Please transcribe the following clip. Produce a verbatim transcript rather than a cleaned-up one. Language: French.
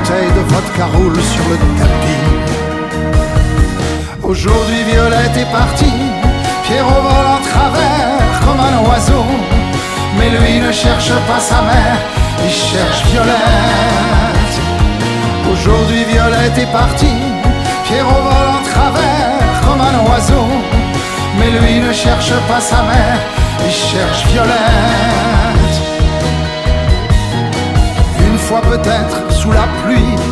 bouteille de vodka roule sur le tapis. Aujourd'hui Violette est partie, Pierrot vole en travers comme un oiseau. Mais lui ne cherche pas sa mère, il cherche Violette. Aujourd'hui Violette est partie, Pierrot vole en travers comme un oiseau. Mais lui ne cherche pas sa mère, il cherche Violette. Une fois peut-être sous la pluie,